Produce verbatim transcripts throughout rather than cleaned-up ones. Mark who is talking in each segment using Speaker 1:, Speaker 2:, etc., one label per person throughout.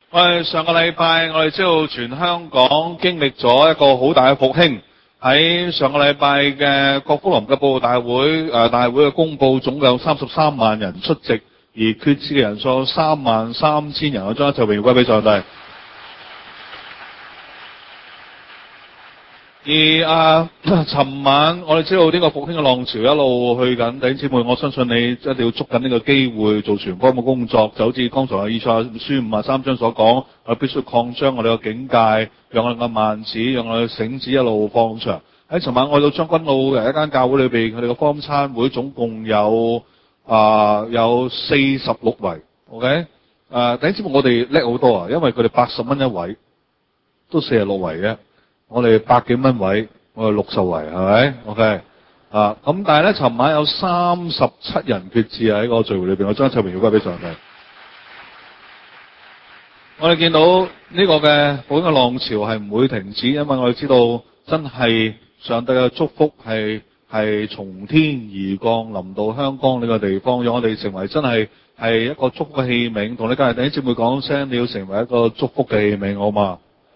Speaker 1: 我哋上個禮拜，我哋知道全香港經歷咗一個好大嘅復興。喺上個禮拜嘅國福林嘅佈道大會，誒大會嘅公佈，總共有三十三萬人出席，而決志嘅人數有三萬三千人。我將一切榮耀歸俾上帝。而啊，尋晚我哋知道呢個復興嘅浪潮一路去緊，弟兄姊妹，我相信你一定要捉緊呢個機會做傳福音嘅工作，就好似剛才嘅以賽亞書五十三章所講，我哋必須擴張我哋嘅境界，讓我哋嘅幔子，讓我哋嘅繩子一路放長。喺尋晚我去到將軍澳嘅一間教會裏邊，佢哋嘅福音餐會總共有啊、呃、有四十六圍 ，OK？ 啊，弟兄姊妹，我哋叻好多啊，因為佢哋八十蚊一位，都四十六圍嘅。我哋百幾蚊位，我哋六十圍，係咪 ？OK 啊，咁但係咧，尋晚有三十七人決志喺個聚會裏邊，我將一切榮耀歸俾上帝。我哋見到呢個嘅復興嘅浪潮係唔會停止，因為我哋知道真係上帝嘅祝福係係從天而降臨到香港呢個地方，讓我哋成為真係係一個祝福嘅器皿。同你今日弟兄姊妹講聲，你要成為一個祝福嘅器皿，好嘛？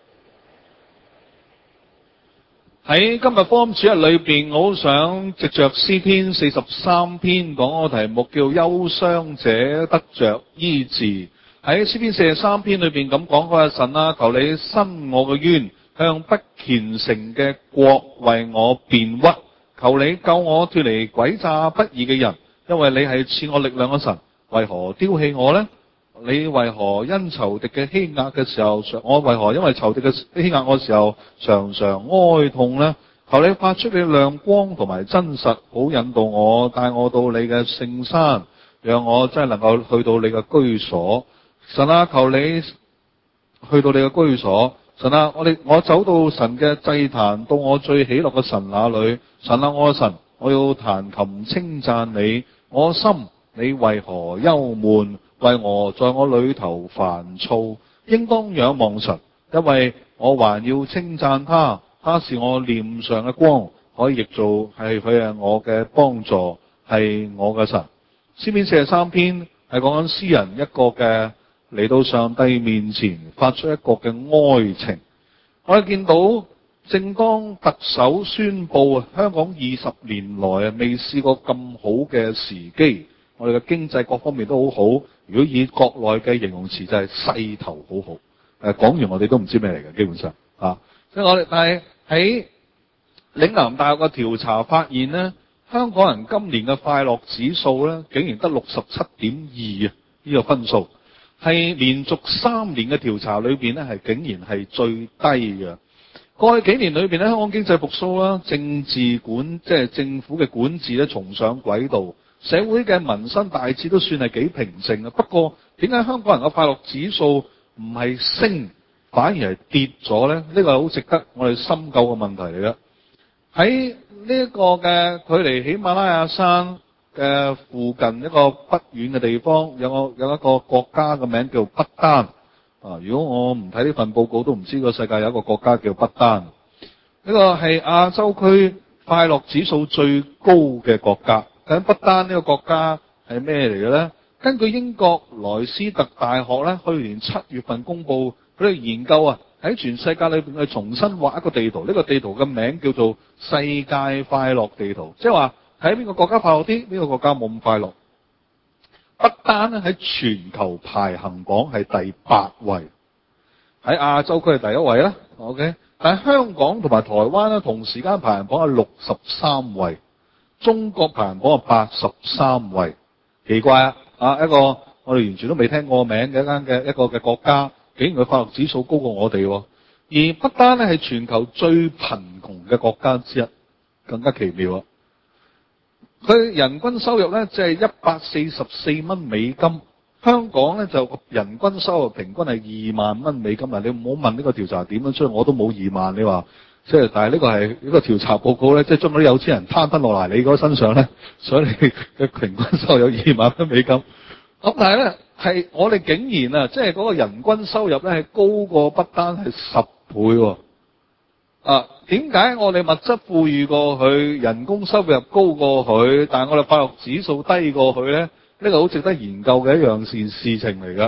Speaker 1: 喺今日福音主日裏邊，我好想藉着詩篇四十三篇講個題目叫憂傷者得着醫治。喺詩篇四十三篇裏邊咁講，佢話神啊，求你伸我嘅冤，向不虔誠嘅國為我辯屈，求你救我脫離詭詐不義嘅人，因為你係賜我力量嘅神，為何丟棄我呢？你為何因仇敵嘅欺壓嘅時候，我為何因為仇敵嘅欺壓我嘅時候常常哀痛呢？求你發出你亮光同埋真實，好引導我，帶我到你嘅聖山，讓我真係能夠去到你嘅居所。神啊，求你去到你嘅居所。神啊，我哋我走到神嘅祭壇，到我最喜樂嘅神那裏。神啊，我嘅神，我要彈琴稱讚你。我心，你為何憂悶？為我在我裏頭煩躁，應當仰望神，因為我還要稱讚他，他是我臉上嘅光，可以譯做係佢係我嘅幫助，係我嘅神。詩篇四十三篇係講緊詩人一個嘅嚟到上帝面前發出一個嘅哀情。我哋見到正當特首宣布香港二十年來啊未試過咁好嘅時機，我哋嘅經濟各方面都好好。如果以國內嘅形容詞就係勢頭好好，誒講完我哋都唔知咩嚟嘅，基本上啊，即係我哋但係喺嶺南大學嘅調查發現咧，香港人今年嘅快樂指數咧，竟然得六十七點二啊，呢個分數係連續三年嘅調查裏邊咧，係竟然係最低嘅。過去幾年裏邊咧，香港經濟復甦啦，政治管即係政府嘅管治咧重上軌道。社會嘅民生大致都算係幾平靜啊，不過點解香港人嘅快樂指數唔係升，反而係跌咗呢？呢個係好值得我哋深究嘅問題嚟嘅。喺呢一個嘅距離喜馬拉雅山嘅附近一個不遠嘅地方，有個有一個國家嘅名叫不丹啊。如果我唔睇呢份報告，都唔知個世界有一個國家叫不丹。呢個係亞洲區快樂指數最高嘅國家。咁不丹呢個國家係咩嚟嘅咧？根據英國萊斯特大學咧，去年七月份公佈佢哋研究啊，喺全世界裏邊去重新畫一個地圖。呢個地圖嘅名叫做世界快樂地圖，即係話喺邊個國家快樂啲，邊個國家冇咁快樂。不丹咧喺全球排行榜係第八位，喺亞洲區係第一位啦。OK，但係香港同埋台灣咧同時間排行榜係六十三位。中國排行榜係八十三位，奇怪啊！啊，一個我哋完全都未聽過名嘅一間嘅一個嘅國家，竟然佢快樂指數高過我哋。而不丹咧係全球最貧窮嘅國家之一，更加奇妙啊！佢人均收入咧即係一百四十四蚊美金，香港咧就人均收入平均係二萬蚊美金啊！你唔好問呢個調查點樣出，我都冇二萬，你話？即係，但係呢個係呢個調查報告咧，即係將嗰啲有錢人攤分落嚟你嗰身上咧，所以你嘅平均收入有二萬蚊美金。咁但係咧，係我哋竟然啊，即係嗰個人均收入咧係高過不丹係十倍喎。啊，點解我哋物質富裕過佢，人工收入高過佢，但係我哋快樂指數低過佢咧？呢個好值得研究嘅一樣事事情嚟㗎。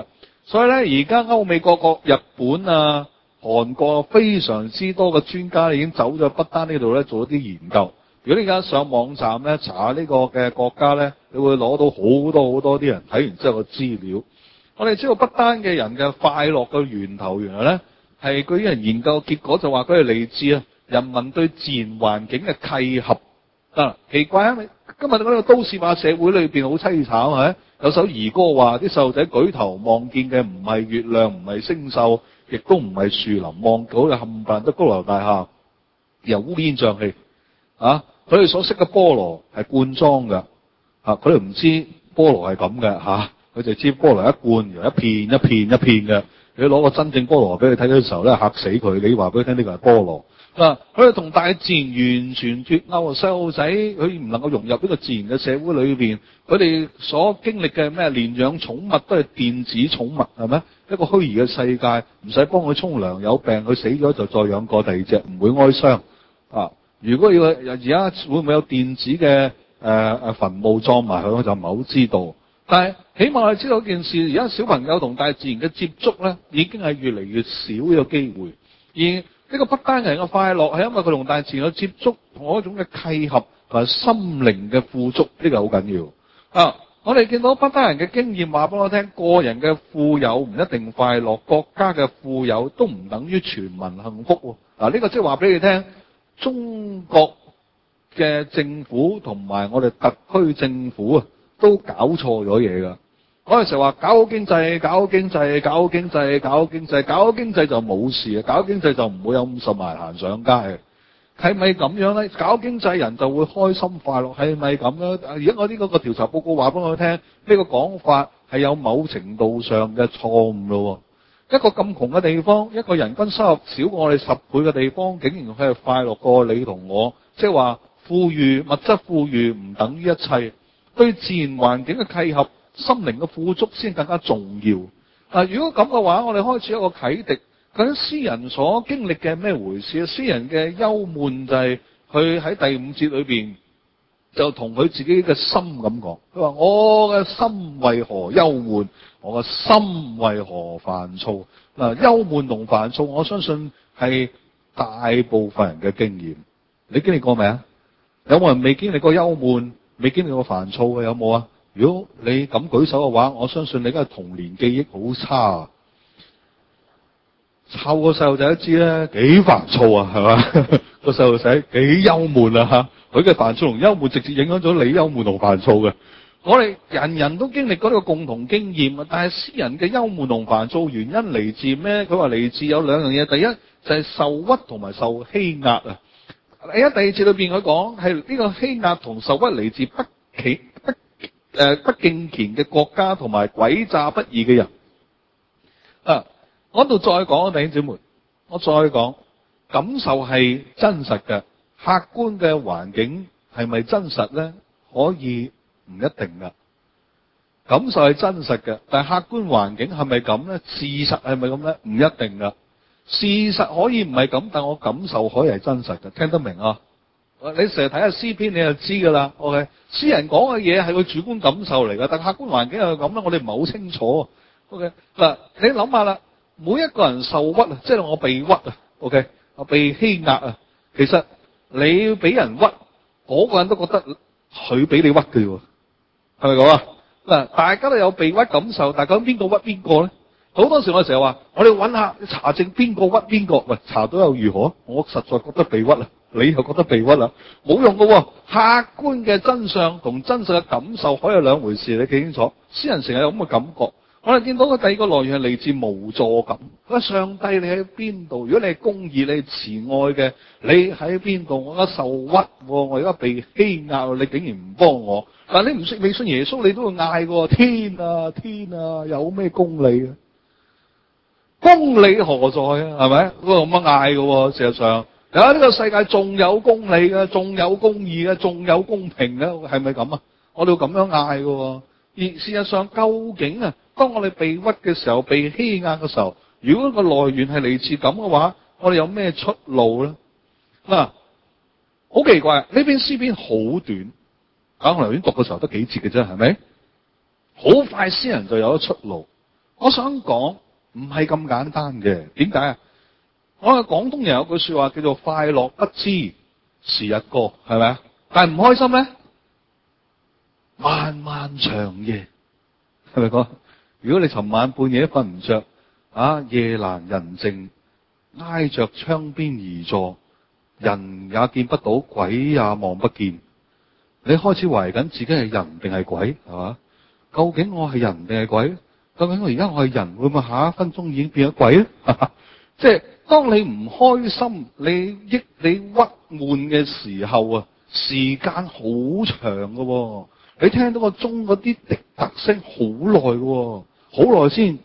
Speaker 1: 所以咧，而家歐美各國、日本啊、韓國非常之多嘅專家已經走咗不丹呢度咧做一啲研究。如果你而家上網站咧查呢個嘅國家咧，你會攞到好多好多啲人睇完之後嘅資料。我哋知道不丹嘅人嘅快樂嘅源頭，原來咧係嗰啲人研究結果就話佢係嚟自啊人民對自然環境嘅契合。啊，奇怪啊！今日嗰個都市化社會裏邊好凄慘係咪？有首兒歌話啲細路仔舉頭望見嘅唔係月亮，唔係星宿，亦都唔係樹林，望到嘅冚唪唥都高樓大廈，由烏煙瘴氣。啊，佢哋所識嘅菠蘿係罐裝嘅，嚇佢哋唔知菠蘿係咁嘅嚇，佢就知菠蘿一罐，由一片一片一片嘅。你攞個真正菠蘿俾佢睇嘅時候咧，嚇死佢！你話俾佢聽呢個係菠蘿。嗱，佢哋同大自然完全脫鈎，細路仔佢唔能夠融入呢個自然嘅社會裏邊，佢哋所經歷嘅咩連養寵物都係電子寵物係咪？一個虛擬嘅世界，唔使幫佢沖涼，有病佢死咗就再養過第二隻，唔會哀傷啊！如果要而家會唔會有電子嘅誒誒墳墓葬埋佢，我就唔係好知道。但係起碼我哋知道一件事，而家小朋友同大自然嘅接觸咧，已經係越嚟越少呢個機會，而呢個不丹人嘅快樂係因為佢同大自然嘅接觸，同一種嘅契合同埋心靈嘅富足，呢個好緊要啊！我哋見到不丹人嘅經驗話俾我聽，個人嘅富有唔一定快樂，國家嘅富有都唔等於全民幸福。嗱，呢個即係話俾你聽，中國嘅政府同埋我哋特區政府啊，都搞錯咗嘢㗎。我哋成日話搞好經濟，搞好經濟，搞好經濟，搞好經濟，搞好經濟就冇事啊！搞好經濟就唔會有五十萬行上街嘅，係咪咁樣咧？搞經濟人就會開心快樂，係咪咁樣？而家我呢個個調查報告話俾我聽，呢個講法係有某程度上嘅錯誤咯。一個咁窮嘅地方，一個人均收入少過我哋十倍嘅地方，竟然佢係快樂過你同我，即係話富裕物質富裕唔等於一切，對自然環境嘅契合。心靈嘅富足先更加重要。嗱，如果咁嘅話，我哋開始一個啟迪，究竟詩人所經歷嘅咩回事啊？詩人嘅憂悶就係佢喺第五節裏邊就同佢自己嘅心咁講，佢話我嘅心為何憂悶，我嘅心為何煩躁。嗱，憂悶同煩躁，我相信係大部分人嘅經驗。你經歷過未啊？有冇人未經歷過憂悶，未經歷過煩躁嘅？有冇啊？如果你咁舉手嘅話，我相信你而家童年記憶好差啊！湊個細路仔都知咧，幾煩躁啊，係嘛？個細路仔幾憂悶啊嚇！佢嘅煩躁同憂悶直接影響咗你憂悶同煩躁嘅。我哋人人都經歷過呢個共同經驗啊！但係詩人嘅憂悶同煩躁原因嚟自咩？佢話嚟自有兩樣嘢，第一就係受屈同埋受欺壓啊！第一、第二節裏邊佢講係呢個欺壓同受屈嚟自不企不。誒，不敬虔嘅國家同埋詭詐不義嘅人啊！我度再講啊，弟兄姊妹，我再講，感受係真實嘅，客觀嘅環境係咪真實咧？可以唔一定噶。感受係真實嘅，但係客觀環境係咪咁咧？事實係咪咁咧？唔一定噶。事實可以唔係咁，但我感受可以係真實嘅，聽得明啊？你成日睇下詩篇，你就知噶啦。OK，詩人講嘅嘢係佢主觀感受嚟噶，但客觀環境係咁啦，我哋唔係好清楚。OK，嗱，你諗下啦，每一個人受屈啊，即係我被屈啊。OK，我被欺壓啊。其實你俾人屈，嗰個人都覺得佢俾你屈嘅喎，係咪咁啊？嗱，大家都有被屈感受，但係究竟邊個屈邊個咧？好多時我成日話，我哋揾下查證邊個屈邊個，喂，查到又如何？我實在覺得被屈啊。你又覺得被屈啦，冇用㗎喎。客觀嘅真相同真實嘅感受可以兩回事，你記清楚。詩人成日有咁嘅感覺。我哋見到嘅第二個來源係嚟自無助感。佢話上帝你喺邊度？如果你係公義，你係慈愛嘅，你喺邊度？我而家受屈，我而家被欺壓，你竟然唔幫我。但係你唔信未信耶穌，你都會嗌㗎。天啊天啊，有咩公理啊？公理何在啊？係咪？嗰個咁樣嗌㗎，事實上。有呢個世界仲有公理嘅，仲有公義嘅，仲有公平嘅，係咪咁啊？我哋要咁樣嗌嘅。而事實上，究竟啊，當我哋被屈嘅時候，被欺壓嘅時候，如果個來源係嚟自咁嘅話，我哋有咩出路咧？嗱，好奇怪，呢篇詩篇好短，啊，我頭先讀嘅時候得幾節嘅啫，係咪？好快詩人就有咗出路。 我想講唔係咁簡單嘅，點解啊？我哋廣東人有句說話叫做快樂不知時日過，係咪啊？但係唔開心咧，漫漫長夜，係咪講？如果你尋晚半夜瞓唔着，啊，夜闌人靜，挨着窗邊而坐，人也見不到，鬼也望不見，你開始懷疑緊自己係人定係鬼，係嘛？究竟我係人定係鬼？究竟我而家我係人，會唔會下一分鐘已經變咗鬼咧？即係當你唔開心、你抑你鬱悶嘅時候啊，時間好長㗎喎，你聽到個鐘嗰啲滴答聲好耐㗎，好耐先，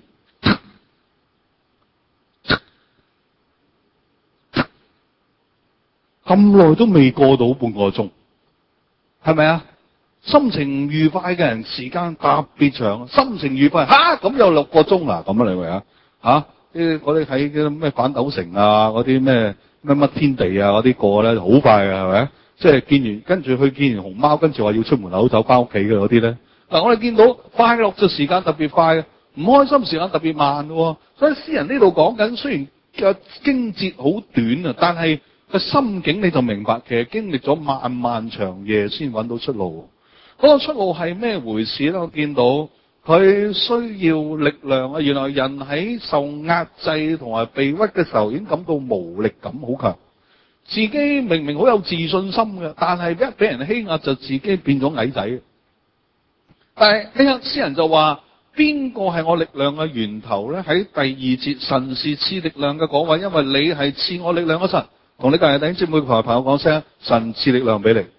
Speaker 1: 咁耐都未過到半個鐘，係咪啊？心情愉快嘅人時間特別長，心情愉快吓咁有六個鐘啊，咁啊你明啊？吓啲嗰啲喺啲咩反斗城啊，嗰啲咩咩乜天地啊嗰啲過咧好快嘅，係咪？即係見完跟住去見完熊貓，跟住話要出門口走翻屋企嘅嗰啲咧。嗱，我哋見到快樂嘅時間特別快嘅，唔開心時間特別慢嘅。所以詩人呢度講緊，雖然嘅經節好短啊，但係個心境你就明白，其實經歷咗漫漫長夜先揾到出路。嗰個出路係咩回事咧？我見到佢需要力量啊！原來人喺受壓制同埋被屈嘅時候，已經感到無力感好強。自己明明好有自信心嘅，但係一俾人欺壓就自己變咗矮仔。但係呢個詩人就話：邊個係我力量嘅源頭咧？喺第二節，神是賜力量嘅嗰位，因為你係賜我力量嘅神。同你隔籬弟兄姊妹朋友講聲，神賜力量俾你。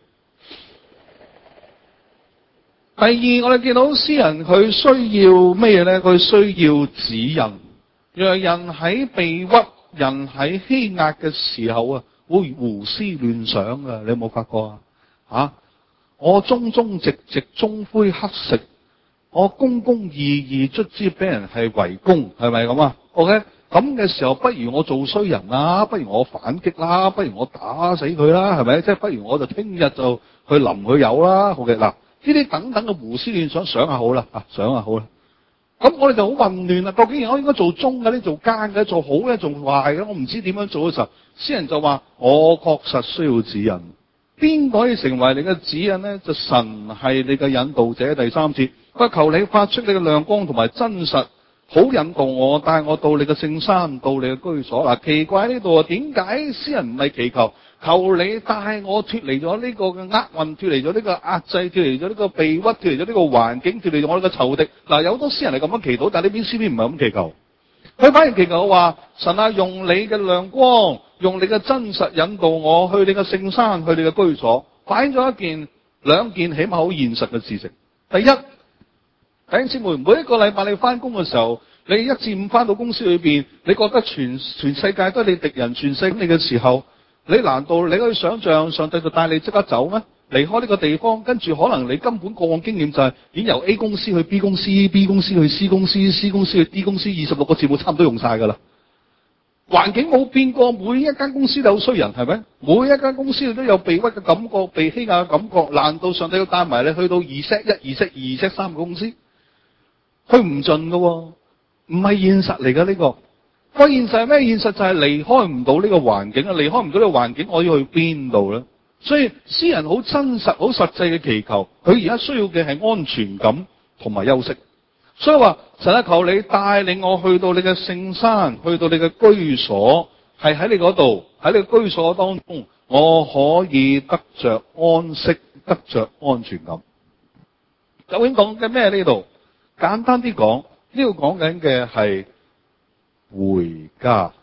Speaker 1: 第二，我哋見到詩人佢需要咩嘢咧？佢需要指引。原來人喺被屈、人喺欺壓嘅時候啊，會胡思亂想噶。你有冇發覺啊？吓，我忠忠直直，終灰乞食；我公公義義，卒之俾人係圍攻，係咪咁啊 ？OK，咁嘅時候，不如我做衰人啦，不如我反擊啦，不如我打死佢啦，係咪？即係不如我就聽日就去淋佢油啦。OK，嗱。呢啲等等嘅胡思亂想，想下好啦，啊，想下好啦。咁我哋就好混亂啦。究竟我應該做忠嘅咧，做奸嘅，做好嘅，做壞嘅？我唔知點樣做嘅時候，詩人就話：我確實需要指引。邊個可以成為你嘅指引咧？就神係你嘅引導者。第三節，佢求你發出你嘅亮光同埋真實，好引導我，帶我到你嘅聖山，到你嘅居所。嗱，奇怪呢度啊，點解詩人唔係祈求？求你帶我脫離咗呢個嘅厄運，脫離咗呢個壓制，脫離咗呢個被屈，脫離咗呢個環境，脫離咗我哋嘅仇敵。嗱，有好多詩人係咁樣祈禱，但係呢邊詩篇唔係咁祈求。佢反而祈求話：神啊，用你嘅亮光，用你嘅真實引導我去你嘅聖山，去你嘅居所。反映咗一件、兩件起碼好現實嘅事情。第一，弟兄姊妹，每一個禮拜你翻工嘅時候，你一至五翻到公司裏邊，你覺得全全世界都係你敵人，全世界你嘅時候。你難道你可以想象上帝就帶你即刻走咩？離開呢個地方，跟住可能你根本個案經驗就係已經由 A 公司去 B 公司 ，B 公司去 C 公司 ，C 公司去 D 公司，二十六個字母差唔多用晒噶啦。環境冇變過，每一間公司都有衰人，係咪？每一間公司都有被屈嘅感覺，被欺壓嘅感覺。難道上帝要帶埋你去到二 set 一、二 set 二、二 set 三個公司？去唔盡噶，唔係現實嚟噶呢個。個現實係咩？現實就係離開唔到呢個環境啊！離開唔到呢個環境，我要去邊度咧？所以詩人好真實、好實際嘅祈求，佢而家需要嘅係安全感同埋休息。所以話神啊，求你帶領我去到你嘅聖山，去到你嘅居所，係喺你嗰度，喺你嘅居所當中，我可以得着安息，得着安全感。究竟講緊咩呢度？簡單啲講，呢度講緊嘅係回家，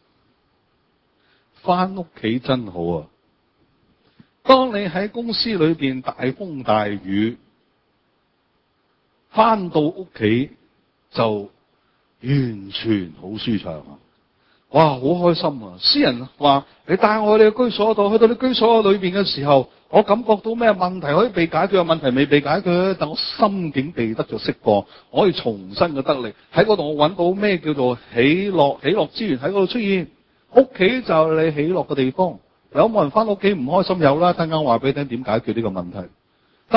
Speaker 1: 翻屋企真好啊！當你喺公司裏邊大風大雨，翻到屋企就完全好舒暢啊！哇，好開心啊！詩人話：你帶我去你嘅居所度，去到你居所裏邊嘅時候，我感覺到咩問題可以被解決，問題未被解決，但我心境被得咗釋放，我可以重新嘅得力喺嗰度，我揾到咩叫做喜樂，喜樂之源喺嗰度出現。屋企就係你喜樂嘅地方。有冇人翻屋企唔開心？有啦，等陣話俾你聽點解決呢個問題。但係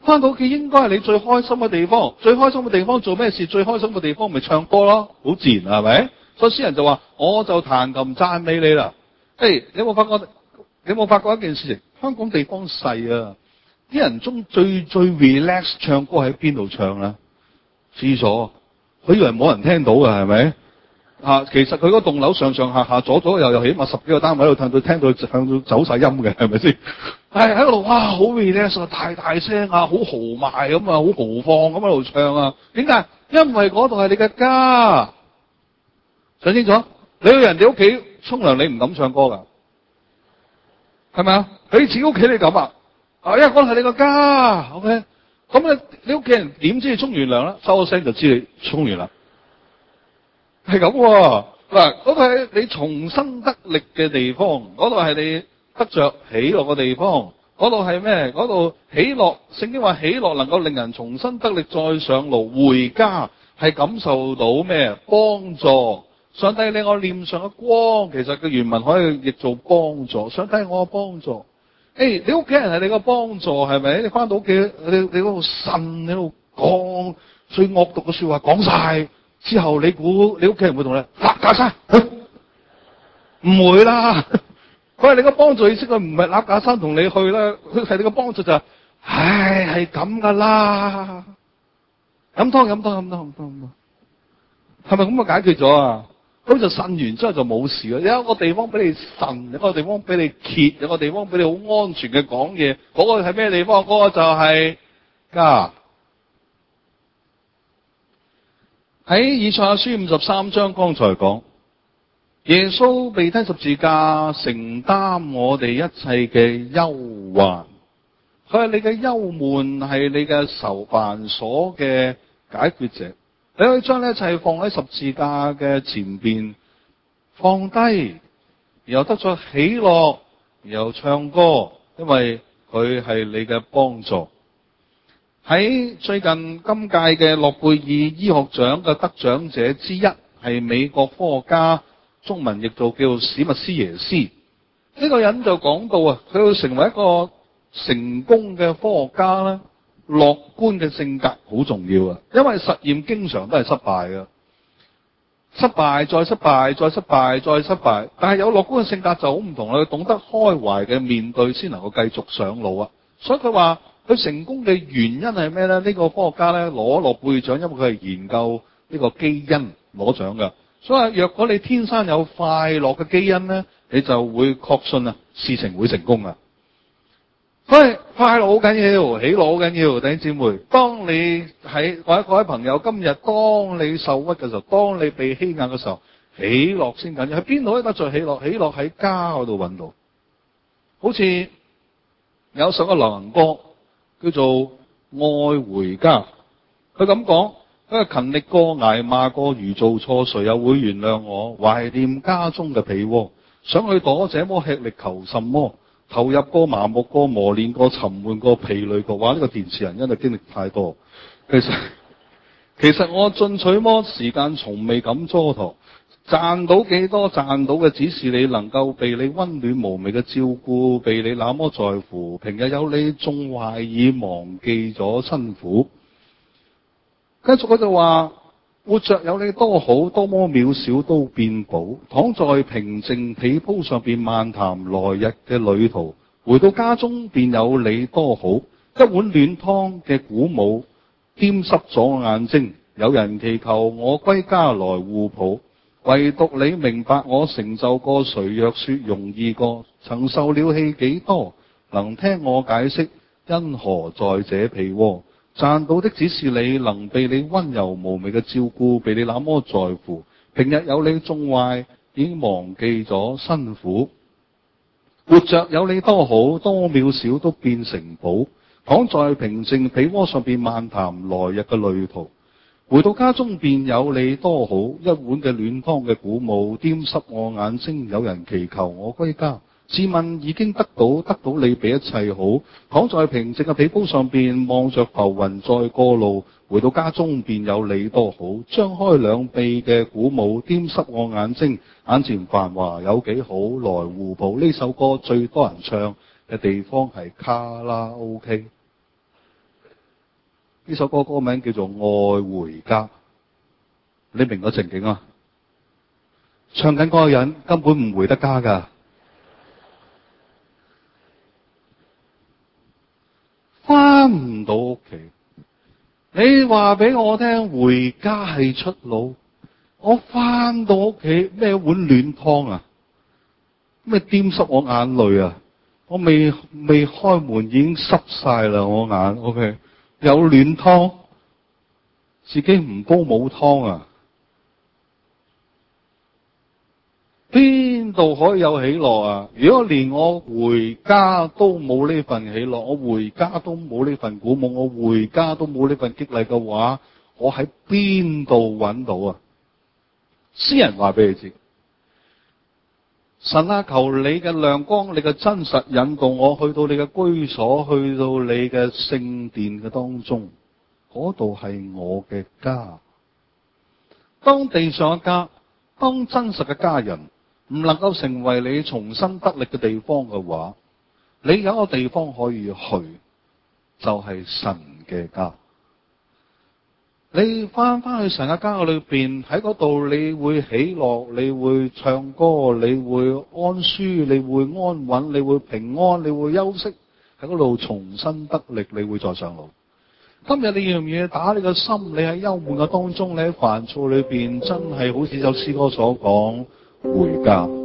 Speaker 1: 返到屋企應該係你最開心嘅地方，最開心嘅地方做咩事？最開心嘅地方咪唱歌咯，好自然係咪？所以詩人就話：我就彈琴讚美你啦。誒、hey，你有冇發覺？你有冇發覺一件事情？香港地方細啊，啲人中最最 relax 唱歌喺邊度唱咧？廁所，佢以為冇人聽到㗎，係咪？啊，其實佢嗰棟樓上上下下左左右右起碼十幾個單位喺度唱到聽到唱到走晒音嘅，係咪先？係喺度哇，好 relax 啊，大大聲啊，好豪邁咁啊，好豪放咁喺度唱啊。點解？因為嗰度係你嘅家。想清楚，你去人哋屋企沖涼，你唔敢唱歌㗎，係咪啊？你自己屋企你敢啊？啊，因為嗰度係你個家 ，OK。咁咧，你屋企人點知你沖完涼咧？收咗聲就知你沖完啦。係咁喎，嗱，嗰度係你重新得力嘅地方，嗰度係你得着喜樂嘅地方，嗰度係咩？嗰度喜樂，聖經話喜樂能夠令人重新得力，再上路回家，係感受到咩？幫助。上帝令我臉上嘅光，其實嘅原文可以譯做幫助。上帝係我嘅幫助。誒、hey，你屋企人係你嘅幫助，係咪？你翻到屋企，你你嗰度呻，你喺度講最惡毒嘅說話講晒之後，你估你屋企人會同你立架山？唔會啦。佢係你嘅幫助意思，佢唔係立架山同你去啦。佢係你嘅幫助就係、是，唉，係咁噶啦。飲湯飲湯飲湯飲湯飲湯，係咪咁就解決咗啊？咁就呻完之後就冇事啦。有一個地方俾你呻，有一個地方俾你揭，有一個地方俾你好安全嘅講嘢。嗰個係咩地方？嗰個就係家。喺以賽亞書五十三章，剛才講耶穌被釘十字架，承擔我哋一切嘅憂患。佢係你嘅憂悶，係你嘅愁煩所嘅解決者。你可以將呢一切放喺十字架嘅前邊，放低，然後得咗喜樂，然後唱歌，因為佢係你嘅幫助。喺最近今屆嘅諾貝爾醫學獎嘅得獎者之一係美國科學家，中文譯做叫史密斯耶斯。呢個人就講到啊，佢要成為一個成功嘅科學家咧，樂觀嘅性格好重要啊，因為實驗經常都係失敗嘅，失敗再失敗再失敗再失敗，但係有樂觀嘅性格就好唔同啦，佢懂得開懷嘅面對，先能夠繼續上路啊。所以佢話佢成功嘅原因係咩咧？呢個科學家咧攞諾貝爾獎，因為佢係研究呢個基因攞獎㗎。所以若果你天生有快樂嘅基因咧，你就會確信啊，事情會成功啊。所以快樂好緊要，喜樂好緊要，弟兄姊妹。當你喺各位各位朋友，今日當你受屈嘅時候，當你被欺壓嘅時候，喜樂先緊要。喺邊度可以得着喜樂？喜樂喺家嗰度揾到。好似有首個流行歌叫做《愛回家》，佢咁講：佢係勤力過、捱罵過，如做錯，誰又會原諒我？懷念家中嘅被窩，想去躲，這麼吃力求什麼？投入過、麻木過、磨練過、沉悶過、疲累過，話呢個電視人因為經歷太多。其實其實我進取麼？時間從未敢蹉跎。賺到幾多？賺到嘅只是你能夠被你溫暖無微嘅照顧，被你那麼在乎。平日有你，縱懷已忘記咗辛苦。跟住佢就話：活着有你多好，多麼渺小都變寶。躺在平靜被鋪上邊，漫談來日嘅旅途。回到家中便有你多好，一碗暖湯嘅鼓舞，沾濕咗我眼睛。有人祈求我歸家來互抱，唯獨你明白我成就過，誰若說容易過？曾受了氣幾多，能聽我解釋，因何在這被窩？賺到的只是你，能被你溫柔無微嘅照顧，被你那麼在乎。平日有你縱壞，已經忘記咗辛苦。活着有你多好，多渺小都變成寶。躺在平靜被窩上邊，漫談來日嘅旅途。回到家中便有你多好，一碗嘅暖湯嘅鼓舞，沾濕我眼睛。有人祈求我歸家，自問已經得到，得到你比一切好。躺在平靜嘅被鋪上邊，望着浮雲再過路。回到家中便有你多好，張開兩臂嘅鼓舞，沾濕我眼睛。眼前繁華有幾好，來互抱。呢首歌最多人唱嘅地方係卡拉 OK。 呢首歌歌名叫做《愛回家》，你明個情景啊？唱緊嗰個人根本唔回得家㗎，返唔到屋企。你話俾我聽，回家係出路。我返到屋企咩碗暖湯啊？咩掂濕我眼淚啊？我未未開門已經濕晒啦，我眼 OK 有暖湯，自己唔煲冇湯啊？邊度可以有喜樂啊？如果連我回家都冇呢份喜樂，我回家都冇呢份鼓舞，我回家都冇呢份激勵嘅話，我喺邊度揾到啊？詩人話俾你知，神啊，求你嘅亮光，你嘅真實引導我去到你嘅居所，去到你嘅聖殿嘅當中，嗰度係我嘅家。當地上嘅家，當真實嘅家人唔能夠成為你重新得力嘅地方嘅話，你有一個地方可以去，就係神嘅家。你翻翻去神嘅家裏邊，喺嗰度你會喜樂，你會唱歌，你會安舒，你會安穩，你會平安，你會休息，喺嗰度重新得力，你會再上路。今日你要唔要打你個心？你喺憂悶嘅當中，你喺煩躁裏邊，真係好似首詩歌所講，回家。